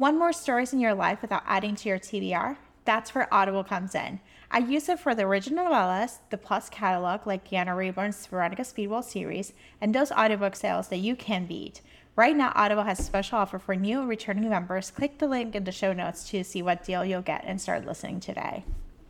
Want more stories in your life without adding to your TBR? That's where Audible comes in. I use it for the original novellas, the Plus catalog like Deanna Rayburn's Veronica Speedwell series, and those audiobook sales that you can beat. Right now, Audible has a special offer for new and returning members. Click the link in the show notes to see what deal you'll get and start listening today.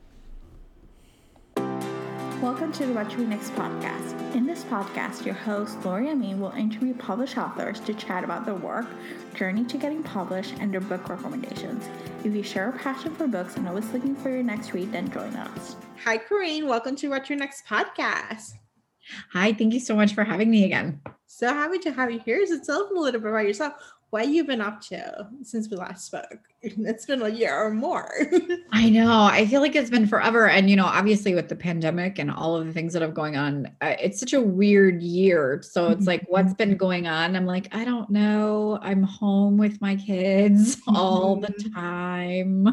Welcome to the What You Read Next podcast. In this podcast, your host, Lori Amin, will interview published authors to chat about their work, journey to getting published, and their book recommendations. If you share a passion for books and always looking for your next read, then join us. Hi, Corinne. Welcome to What Your Next podcast. Hi, thank you so much for having me again. So happy to have you here. So tell us a little bit about yourself. What you've been up to since we last spoke. It's been a year or more. I know. I feel like it's been forever. And, obviously with the pandemic and all of the things that have going on, it's such a weird year. So it's like, what's been going on? I'm like, I don't know. I'm home with my kids all the time.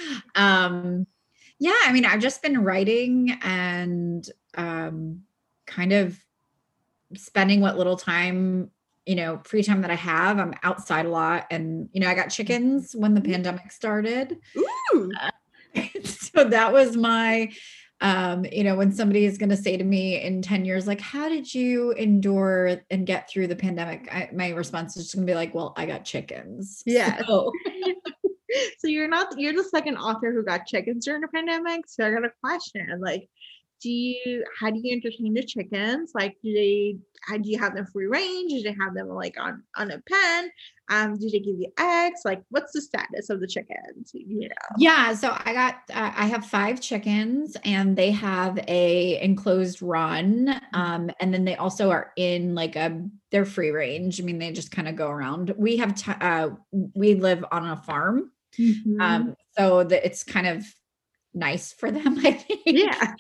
I've just been writing and kind of spending what little time free time that I have. I'm outside a lot and, I got chickens when the pandemic started. Ooh. So that was my, when somebody is going to say to me in 10 years, like, how did you endure and get through the pandemic? My response is just going to be like, well, I got chickens. Yeah. So you're the second author who got chickens during the pandemic. So I got a question, like, how do you entertain the chickens? Like, do you have them free range? Do they have them like on a pen? Do they give you eggs? Like, what's the status of the chickens? Yeah. So I have 5 chickens and they have a enclosed run. And then they also are in they're free range. I mean, they just kind of go around. We have, we live on a farm. Mm-hmm. So that it's kind of nice for them, I think. Yeah.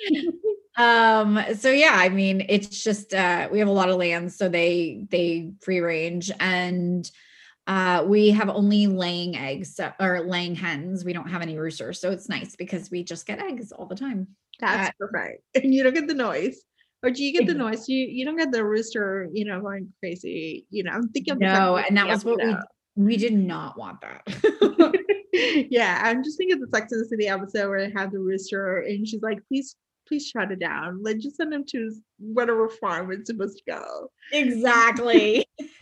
It's just we have a lot of land, so they free range, and we have only laying eggs or laying hens. We don't have any roosters, so it's nice because we just get eggs all the time. That's perfect. And you don't get the noise. Or do you get the noise? You don't get the rooster, going crazy. I'm thinking of and that was what we did not want that. Yeah, I'm just thinking of the Sex and the City episode where they have the rooster and she's like, please shut it down. Like, just send him to whatever farm it's supposed to go. Exactly.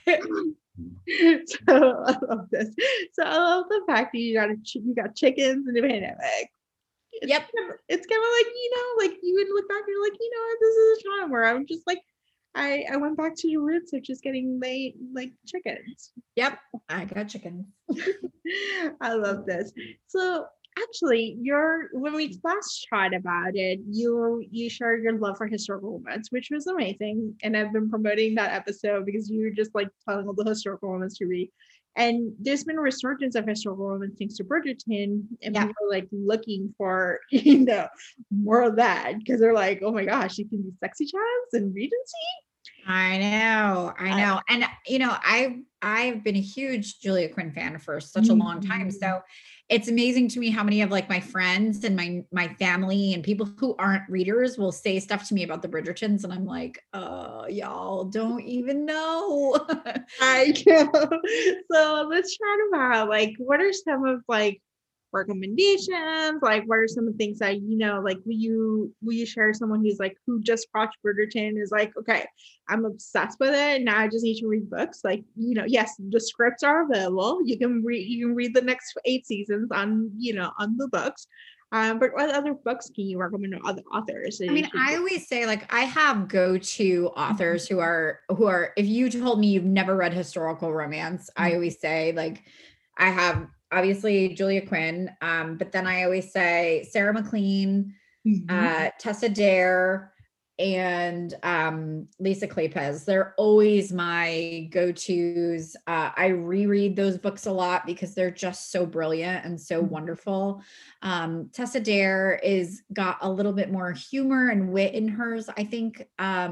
So I love this. So I love the fact that you got chickens in the pandemic. It's kind of like, you would look back and you're like, this is a time where I'm just like, I went back to the roots of just getting laid like chickens. Yep, I got chickens. I love this. So actually, when we last chatted about it, you shared your love for historical romance, which was amazing. And I've been promoting that episode because you were just like telling all the historical romance to read. And there's been a resurgence of historical romance thanks to Bridgerton, and people are like looking for more of that because they're like, oh my gosh, you can do sexy chives and Regency. I know. And I've been a huge Julia Quinn fan for such a long time. So it's amazing to me how many of my friends and my family and people who aren't readers will say stuff to me about the Bridgertons. And I'm like, y'all don't even know. I know. So let's chat about what are some of recommendations, what are some of the things that will you share someone who just watched Bridgerton is like, okay, I'm obsessed with it, now I just need to read books. Yes, the scripts are available, you can read the next 8 seasons on on the books, but what other books can you recommend to other authors? I always say I have go-to authors who are if you told me you've never read historical romance, I always say I have obviously Julia Quinn, but then I always say Sarah MacLean, Tessa Dare, and Lisa Kleypas. They're always my go-tos. I reread those books a lot because they're just so brilliant and so wonderful. Tessa Dare is got a little bit more humor and wit in hers. I think,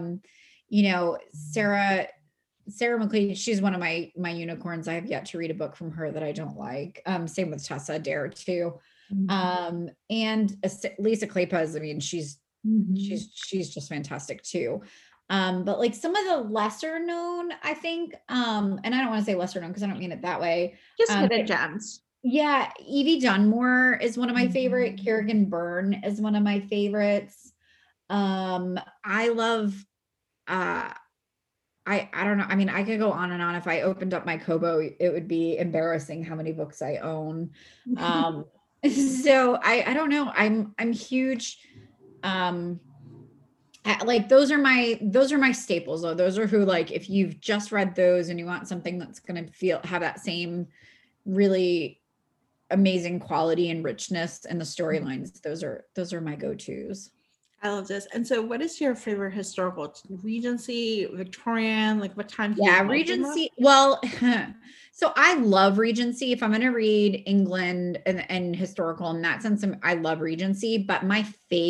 Sarah MacLean, she's one of my unicorns. I have yet to read a book from her that I don't like. Same with Tessa Dare too. And Lisa Kleypas, she's just fantastic too. But some of the lesser known, I think, and I don't want to say lesser known because I don't mean it that way. Just hidden gems. Yeah, Evie Dunmore is one of my favorite. Mhm. Kerrigan Byrne is one of my favorites. I love uh I don't know. I mean, I could go on and on. If I opened up my Kobo, it would be embarrassing how many books I own. Um, so I don't know. I'm huge. Um, like those are my staples though. Those are who, like, if you've just read those and you want something that's gonna have that same really amazing quality and richness and the storylines, those are my go-tos. I love this. And so, what is your favorite historical Regency, Victorian? Like, what time do you Yeah, love the most? Regency. Well, so I love Regency. If I'm going to read England and historical in that sense, I love Regency. But my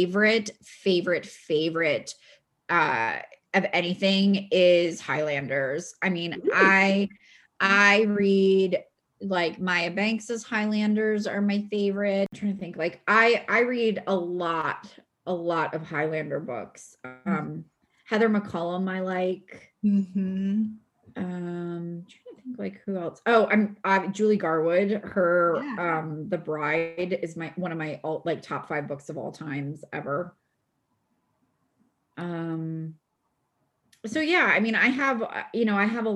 favorite uh, of anything is Highlanders. I mean, Ooh. I read, like, Maya Banks's Highlanders are my favorite. I'm trying to think. Like, I read a lot of Highlander books. Heather McCollum I like. Mm-hmm. Trying to think, like, who else. Oh, I'm Julie Garwood. Her Yeah. The Bride is my one of my like top 5 books of all times ever. Um so yeah, I mean, I have I have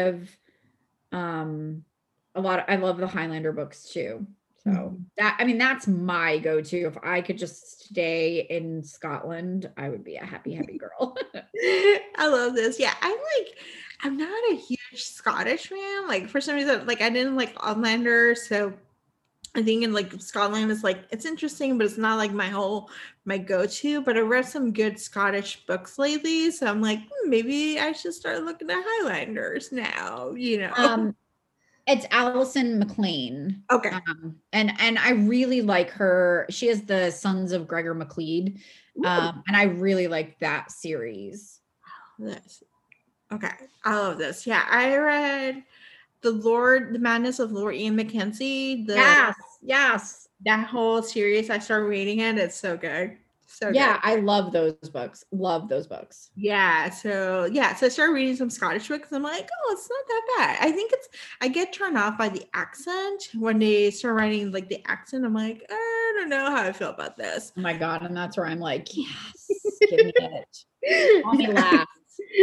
a lot of, I love the Highlander books too. So Mhm. that, I mean, that's my go-to. If I could just stay in Scotland, I would be a happy girl. I love this. Yeah, I'm not a huge Scottish fan. Like, for some reason, like, I didn't like Outlander, so I think in like Scotland is like it's interesting, but it's not like my go-to. But I read some good Scottish books lately, so I'm like, maybe I should start looking at Highlanders now, you know. um It's Alison McLean. Okay. And I really like her. She is the Sons of Gregor MacLeod. Ooh, And I really like that series. this. Okay. I love this. Yeah, I read The Madness of Lord Ian Mackenzie, the Yes, yes. that whole series. I started reading it. It's so good. So good. Yeah, I love those books. Love those books. So I started reading some Scottish books. I'm like, oh, it's not that bad. I get turned off by the accent when they start writing like the accent. I'm like, I don't know how I feel about this. Oh my God. And that's where I'm like, yes, give me it. Call me Yeah. last.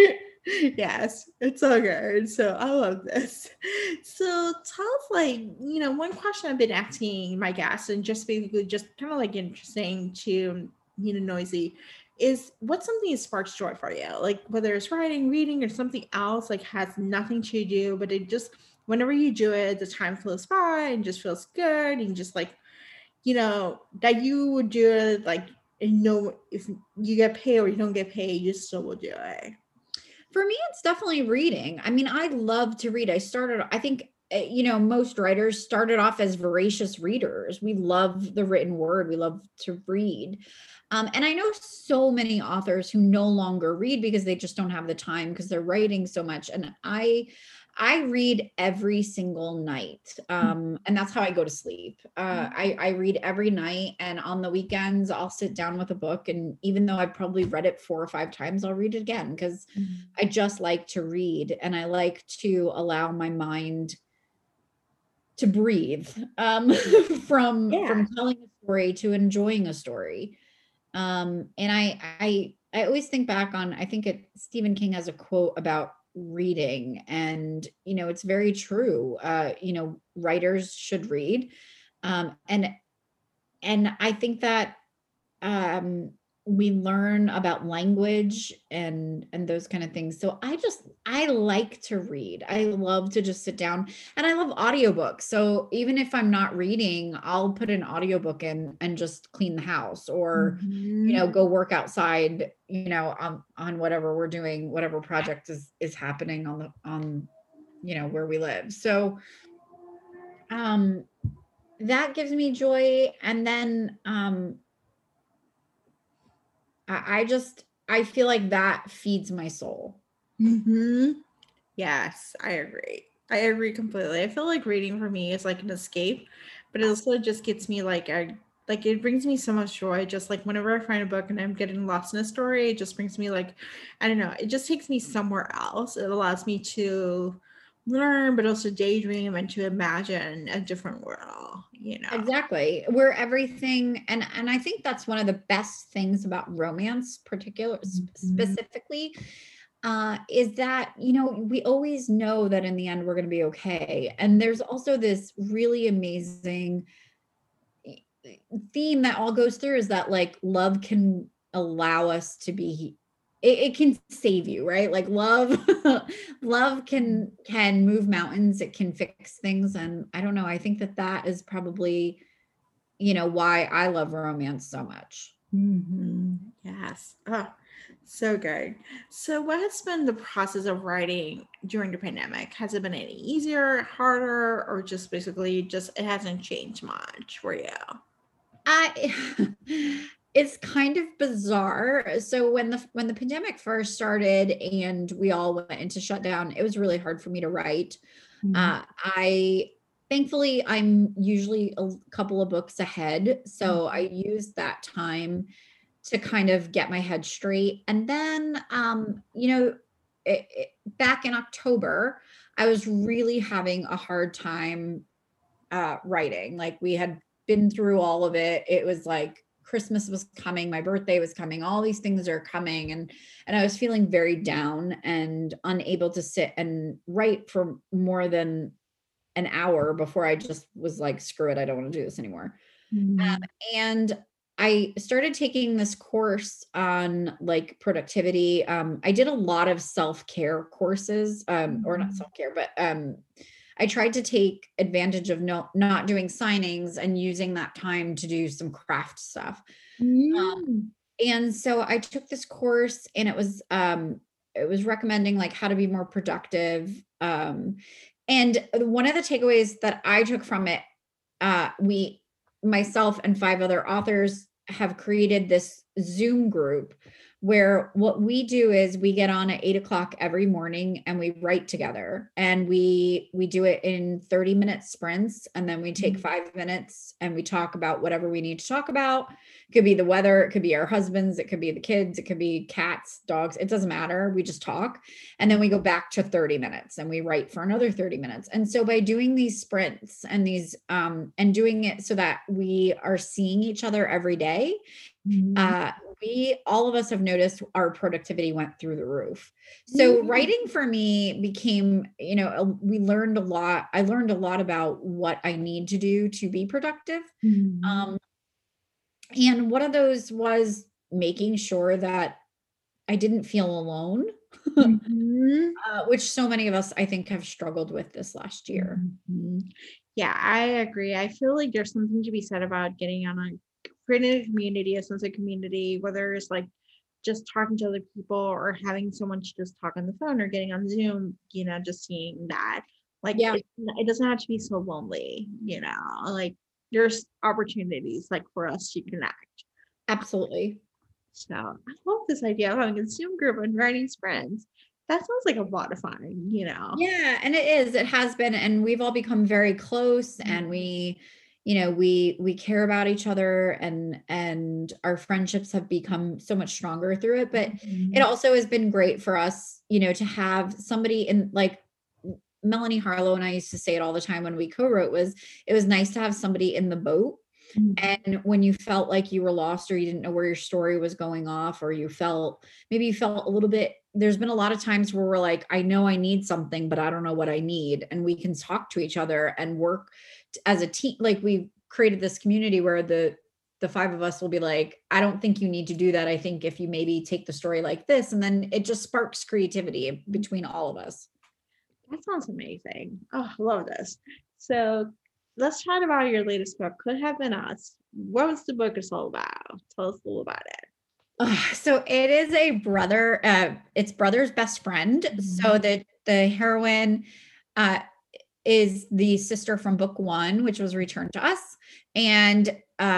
Yes, it's so good. So I love this. So tell us, like, one question I've been asking my guests, and just basically just kind of like interesting to noisy, is what's something that sparks joy for you? Like, whether it's writing, reading, or something else, like has nothing to do, but it just whenever you do it, the time flows by and just feels good, and just like that you would do it, like, and know if you get paid or you don't get paid, you still will do it. For me, it's definitely reading. I mean, I love to read. I think, most writers started off as voracious readers. We love the written word, we love to read. And I know so many authors who no longer read because they just don't have the time because they're writing so much. And I read every single night. And that's how I go to sleep. I read every night, and on the weekends, I'll sit down with a book. And even though I've probably read it 4 or 5 times, I'll read it again because Mhm. I just like to read, and I like to allow my mind to breathe, Yeah. from telling a story to enjoying a story. And I always think back on, I think Stephen King has a quote about reading, and it's very true. Writers should read. And I think that um we learn about language and those kind of things. So I like to read. I love to just sit down, and I love audiobooks. So even if I'm not reading, I'll put an audiobook in and just clean the house, or Mhm. go work outside, on whatever we're doing, whatever project is happening on where we live. So um that gives me joy. And then I feel like that feeds my soul. Mhm. Yes, I agree. I agree completely. I feel like reading for me is like an escape, but it also just gets me like it brings me so much joy. Just like whenever I find a book and I'm getting lost in a story, it just brings me like I don't know, it just takes me somewhere else. It allows me to learn, but also daydream and to imagine a different world, you know. Exactly. Where everything, and I think that's one of the best things about romance, Mhm. specifically, is that, you know, we always know that in the end we're going to be okay. And there's also this really amazing theme that all goes through, is that like love can allow us to be, it can save you, right? Like love love can move mountains, it can fix things. And I don't know, I think that that is probably, you know, why I love romance so much. Yes. Oh, so good. So, what has been the process of writing during the pandemic? Has it been any easier, harder, or just basically just it hasn't changed much for you? I it's kind of bizarre. So when the pandemic first started and we all went into shutdown, it was really hard for me to write. Mhm. I thankfully I'm usually a couple of books ahead, so I Mhm. used that time to kind of get my head straight. And then you know, back in October, I was really having a hard time writing. Like we had been through all of it. It was like Christmas was coming, my birthday was coming, all these things are coming, and I was feeling very down and unable to sit and write for more than an hour before I just was like, screw it, I don't want to do this anymore. Mhm. And I started taking this course on like productivity. I did a lot of self-care courses, or not Mhm. self-care, but I tried to take advantage of not doing signings and using that time to do some craft stuff. Um, Mm. and so I took this course, and it was recommending like how to be more productive. And one of the takeaways that I took from it, we myself and five other authors have created this Zoom group where what we do is we get on at 8 o'clock every morning and we write together, and we do it in 30-minute sprints, and then we take 5 minutes and we talk about whatever we need to talk about. It could be the weather, it could be our husbands, it could be the kids, it could be cats, dogs, it doesn't matter, we just talk. And then we go back to 30 minutes and we write for another 30 minutes. And so by doing these sprints and these and doing it so that we are seeing each other every day, Mhm. uh we all of us have noticed our productivity went through the roof. So Mhm. writing for me became, you know, we learned a lot. I learned a lot about what I need to do to be productive. Mhm. um and one of those was making sure that I didn't feel alone, Mhm. which so many of us, I think, have struggled with this last year. Mhm. Yeah, I agree. I feel like there's something to be said about getting on creating a community, a sense of community, whether it's like just talking to other people or having someone to just talk on the phone or getting on Zoom, just seeing that. Like Yeah, it doesn't have to be so lonely, like there's opportunities like for us to connect. absolutely. So I love this idea of having a Zoom group and writing sprints. That sounds like a lot of fun. Yeah, and it is. It has been, and we've all become very close, and we, you know, we care about each other, and our friendships have become so much stronger through it. But it Mhm. also has been great for us, you know, to have somebody in like Melanie Harlow and I used to say it all the time when we co-wrote, was it was nice to have somebody in the boat. Mhm. And when you felt like you were lost, or you didn't know where your story was going off, or you felt, maybe you felt a little bit, there's been a lot of times where we're like, I know I need something, but I don't know what I need. And we can talk to each other and work as a team. Like we've created this community where the five of us will be like, I don't think you need to do that. I think if you maybe take the story like this, and then it just sparks creativity between all of us. That sounds amazing. Oh, I love this. So let's chat about your latest book, Could Have Been Us. What was the book is all about? Tell us a little about it. So it is a brother, it's brother's best friend. So Mhm. the heroine uh is the sister from book one, which was returned to us. And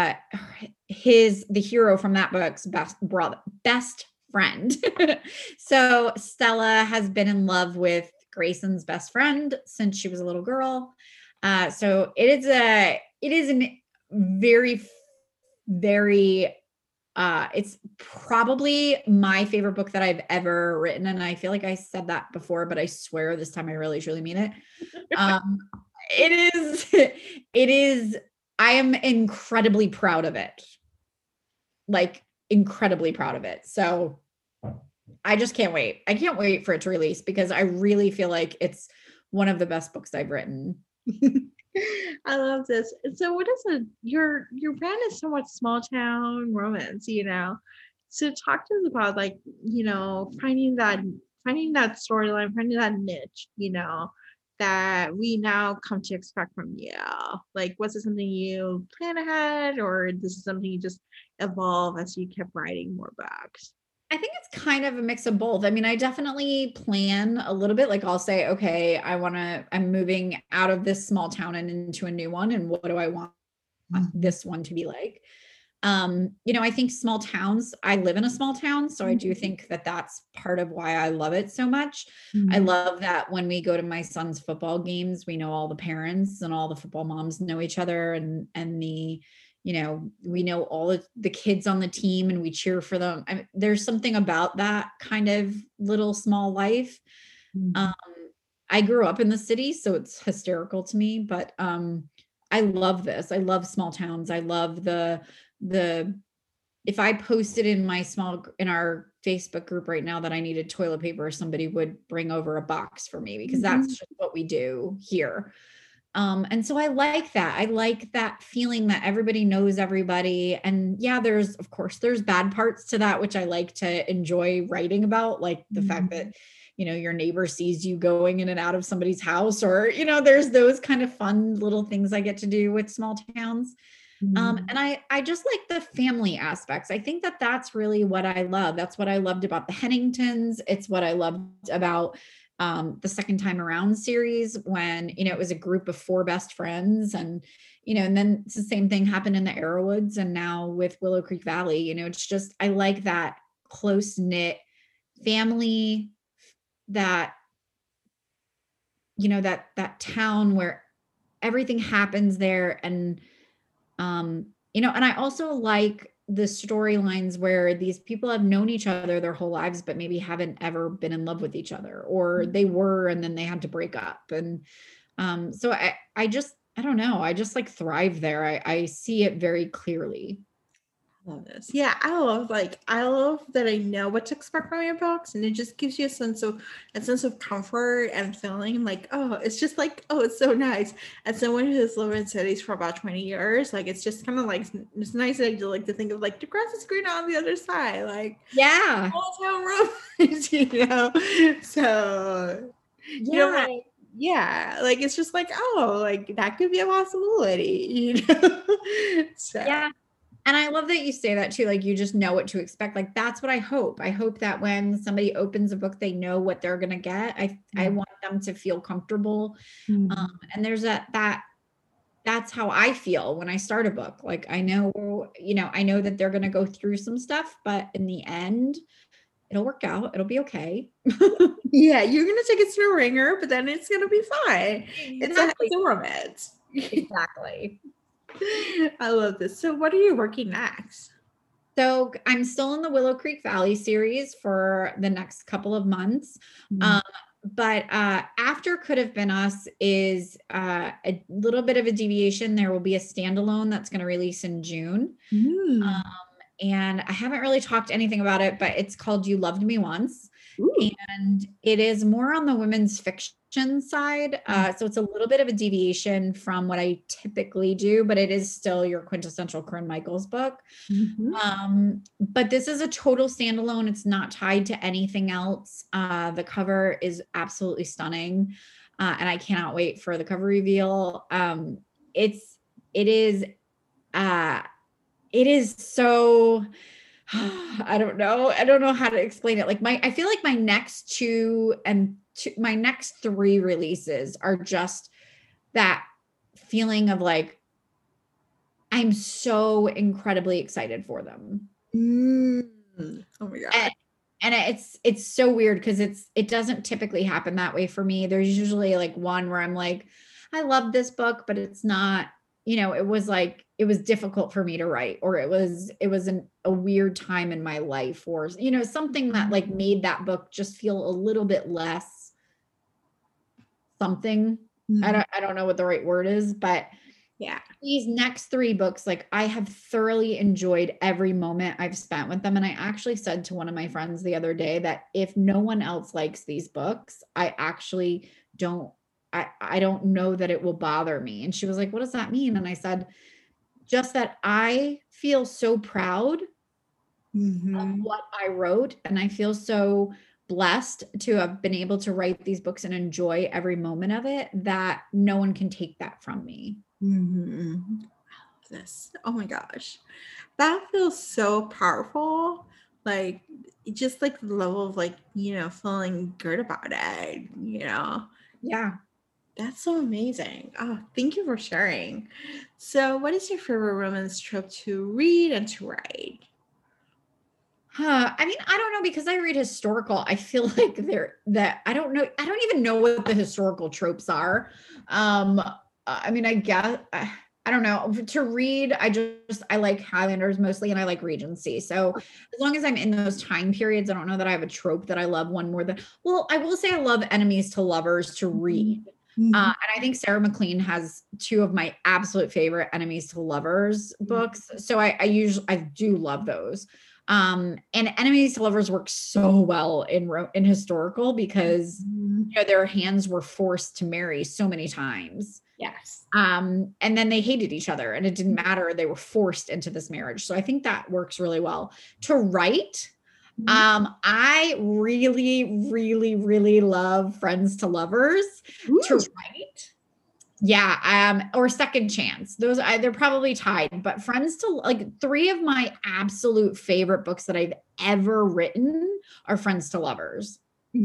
the hero from that book's best friend. So Stella has been in love with Grayson's best friend since she was a little girl. So it is an very, very It's probably my favorite book that I've ever written. And I feel like I said that before, but I swear this time I really truly mean it. Um, it is, it is, I am incredibly proud of it. Like incredibly proud of it. So I just can't wait. I can't wait for it to release because I really feel like it's one of the best books I've written. I love this. So what is it? Your brand is so much small town romance, you know. So talk to us about like, you know, finding that storyline, finding that niche, you know, that we now come to expect from you. Like, was it something you plan ahead or this is something you just evolve as you kept writing more books? I think it's kind of a mix of both. I mean, I definitely plan a little bit. Like I'll say, okay, I'm moving out of this small town and into a new one. And what do I want this one to be like? You know, I think small towns, I live in a small town. So I do think that that's part of why I love it so much. I love that when we go to my son's football games, we know all the parents and all the football moms know each other and you know, we know all of the kids on the team and we cheer for them. I mean, there's something about that kind of little small life. Um, I grew up in the city, so it's hysterical to me, but I love this. I love small towns. I love the if I posted in our Facebook group right now that I needed toilet paper, somebody would bring over a box for me because that's just what we do here. And so I like that. I like that feeling that everybody knows everybody. And yeah, of course, there's bad parts to that, which I like to enjoy writing about, like the fact that, you know, your neighbor sees you going in and out of somebody's house, or, you know, there's those kind of fun little things I get to do with small towns. And I just like the family aspects. I think that that's really what I love. That's what I loved about the Henningtons. It's what I loved about the Second Time Around series when, you know, it was a group of 4 best friends and, you know, and then it's the same thing happened in the Arrowwoods and now with Willow Creek Valley, you know, it's just, I like that close knit family that, you know, that town where everything happens there. And, you know, and I also like the storylines where these people have known each other their whole lives, but maybe haven't ever been in love with each other, or they were, and then they had to break up. And so I don't know. I just like thrive there. I see it very clearly. Love this. Yeah, I love that I know what to expect from your books, and it just gives you a sense of comfort and feeling like, oh, it's just like, oh, it's so nice. As someone who has lived in cities for about 20 years, like it's just kind of like it's nice that you like to think of like the grass is greener on the other side, like Yeah. small town romance, you know. So you know Yeah. yeah, like it's just like, oh, like that could be a possibility, you know. So Yeah. And I love that you say that too. Like you just know what to expect. Like that's what I hope. I hope that when somebody opens a book, they know what they're gonna get. I want them to feel comfortable. And there's that's how I feel when I start a book. Like I know, you know, I know that they're gonna go through some stuff, but in the end, it'll work out. It'll be okay. yeah, you're gonna take it to the ringer, but then it's gonna be fine. Exactly. It's a romance. Exactly. I love this. So what are you working next? So I'm still in the Willow Creek Valley series for the next couple of months. But after Could Have Been Us is a little bit of a deviation. There will be a standalone that's going to release in June. And I haven't really talked anything about it, but it's called You Loved Me Once. Ooh. And it is more on the women's fiction side. So it's a little bit of a deviation from what I typically do, but it is still your quintessential Corinne Michaels book. But this is a total standalone. It's not tied to anything else. The cover is absolutely stunning. And I cannot wait for the cover reveal. It is so I don't know. I don't know how to explain it. Like I feel like my next my next 3 releases are just that feeling of like, I'm so incredibly excited for them. Oh my God. And it's so weird because it doesn't typically happen that way for me. There's usually like one where I'm like, I love this book, but it's not, you know, it was like it was difficult for me to write, or it was a weird time in my life, or, you know, something that like made that book just feel a little bit less something. I don't know what the right word is, but Yeah. these next 3 books, like I have thoroughly enjoyed every moment I've spent with them. And I actually said to one of my friends the other day that if no one else likes these books, I actually don't, I don't know that it will bother me. And she was like, what does that mean? And I said, just that I feel so proud of what I wrote. And I feel so blessed to have been able to write these books and enjoy every moment of it, that no one can take that from me. This. Oh my gosh. That feels so powerful. Like, just like the level of like, you know, feeling good about it, you know. Yeah. That's so amazing. Oh, thank you for sharing. So, what is your favorite romance trope to read and to write? I mean, I don't know, because I read historical. I feel like I don't know. I don't even know what the historical tropes are. I mean, I guess, I don't know. To read, I like Highlanders mostly, and I like Regency. So as long as I'm in those time periods, I don't know that I have a trope that I love one more than, well, I will say I love Enemies to Lovers to read. And I think Sarah MacLean has 2 of my absolute favorite Enemies to Lovers books. So I do love those. And Enemies to Lovers work so well in historical, because you know, their hands were forced to marry so many times. Yes. And then they hated each other, and it didn't matter. They were forced into this marriage. So I think that works really well. To write, I really, really, really love Friends to Lovers to write. Yeah, or Second Chance. They're probably tied, but Friends to, like, 3 of my absolute favorite books that I've ever written are Friends to Lovers.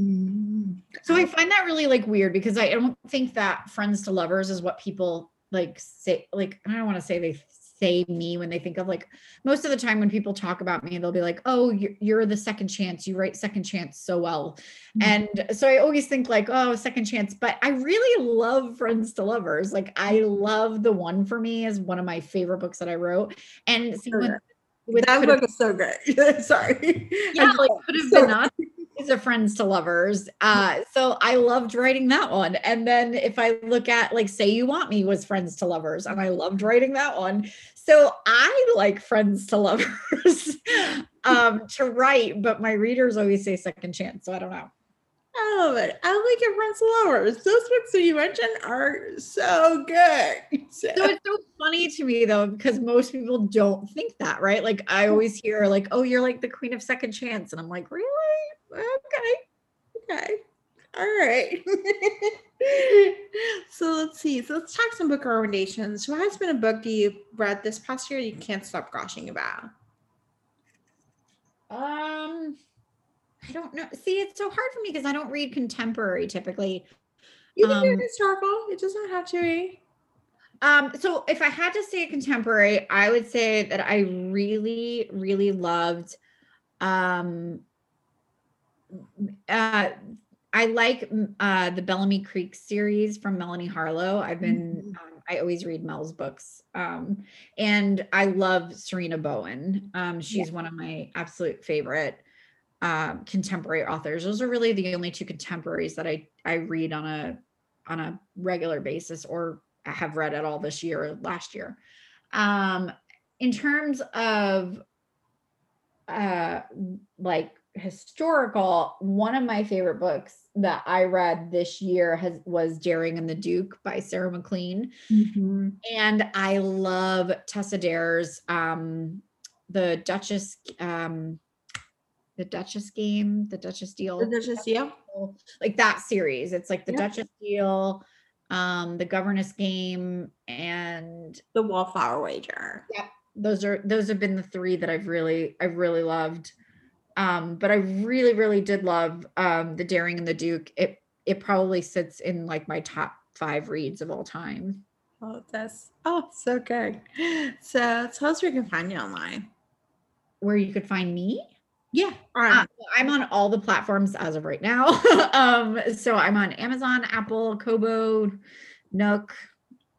So I find that really like weird, because I don't think that Friends to Lovers is what people like say. Like, I don't want to say they say me when they think of, like, most of the time when people talk about me, they'll be like, oh, you're the Second Chance. You write Second Chance so well. And so I always think like, oh, Second Chance, but I really love Friends to Lovers. Like, I love The One for Me is one of my favorite books that I wrote. And see, with that book is so great. Sorry. Yeah, like Could Have Been Us is a Friends to Lovers. So I loved writing that one. And then if I look at, like, Say You Want Me was Friends to Lovers, and I loved writing that one. So I like Friends to Lovers to write, but my readers always say Second Chance. So I don't know. I love it. I like your Friends to Lovers. Those books that you mentioned are so good. So it's so funny to me, though, because most people don't think that, right? Like, I always hear like, oh, you're like the queen of Second Chance. And I'm like, really? Okay. All right. So let's see. So let's talk some book recommendations. What has been a book you read this past year you can't stop gushing about? I don't know. See, it's so hard for me because I don't read contemporary typically. You can do historical. It doesn't have to be. So if I had to say a contemporary, I would say that I really, really loved, I like the Bellamy Creek series from Melanie Harlow. I always read Mel's books. And I love Serena Bowen. She's one of my absolute favorite contemporary authors. Those are really the only 2 contemporaries that I read on a regular basis, or have read at all this year or last year. In terms of like historical, one of my favorite books that I read this year was Daring and the Duke by Sarah MacLean. And I love Tessa Dare's the Duchess Game, the Duchess Deal. The Duchess Deal. Like that series. It's like the Duchess Deal, the Governess Game, and the Wallflower Wager. Yeah, those have been the 3 that I've really loved. But I really, really did love the Daring and the Duke. It probably sits in like my top 5 reads of all time. Oh, that's so good. So tell us where you can find you online. Where you could find me? Yeah. I'm on all the platforms as of right now. So I'm on Amazon, Apple, Kobo, Nook,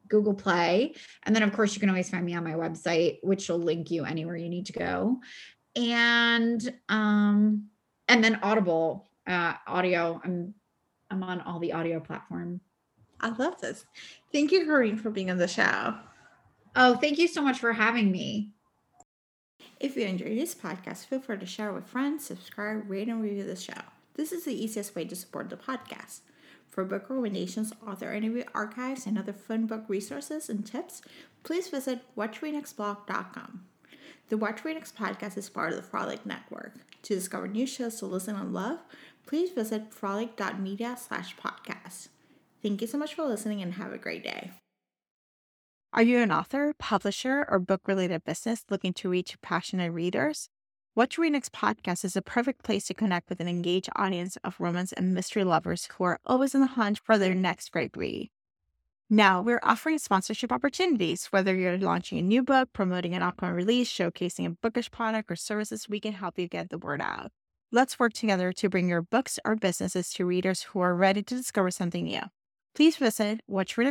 Google Play. And then of course you can always find me on my website, which will link you anywhere you need to go. And then Audible audio. I'm on all the audio platforms. I love this. Thank you, Corinne, for being on the show. Oh, thank you so much for having me. If you enjoyed this podcast, feel free to share with friends, subscribe, rate, and review the show. This is the easiest way to support the podcast. For book recommendations, author interview archives, and other fun book resources and tips, please visit WatchReadNextBlog.com. The Watch Read Next podcast is part of the Frolic Network. To discover new shows to listen and love, please visit frolic.media/podcast. Thank you so much for listening and have a great day. Are you an author, publisher, or book-related business looking to reach passionate readers? Watch Read Next podcast is a perfect place to connect with an engaged audience of romance and mystery lovers who are always on the hunt for their next great read. Now, we're offering sponsorship opportunities. Whether you're launching a new book, promoting an upcoming release, showcasing a bookish product or services, we can help you get the word out. Let's work together to bring your books or businesses to readers who are ready to discover something new. Please visit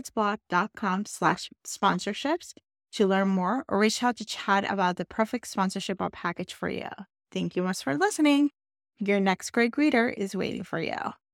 watchreadnextblog.com/sponsorships to learn more or reach out to chat about the perfect sponsorship or package for you. Thank you much for listening. Your next great reader is waiting for you.